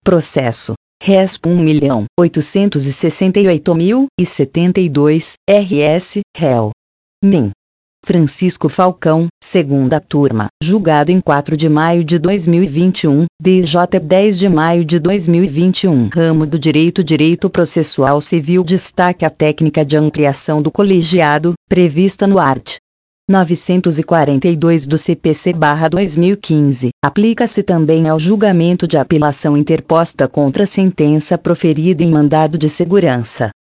Processo. RESP 1.868.072, RS, réu. NIM. Francisco Falcão, segunda turma, julgado em 4 de maio de 2021, DJ 10 de maio de 2021. Ramo do Direito Processual Civil. Destaque a técnica de ampliação do colegiado, prevista no art. 942 do CPC/2015, aplica-se também ao julgamento de apelação interposta contra sentença proferida em mandado de segurança.